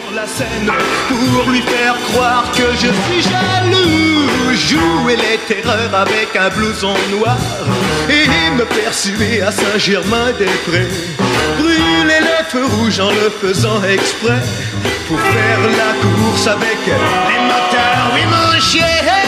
la scène pour lui faire croire que je suis jaloux. Jouer les terreurs avec un blouson noir et me persuader à Saint-Germain-des-Prés. Brûler les feux rouges en le faisant exprès pour faire la course avec les motards. Oui mon chien.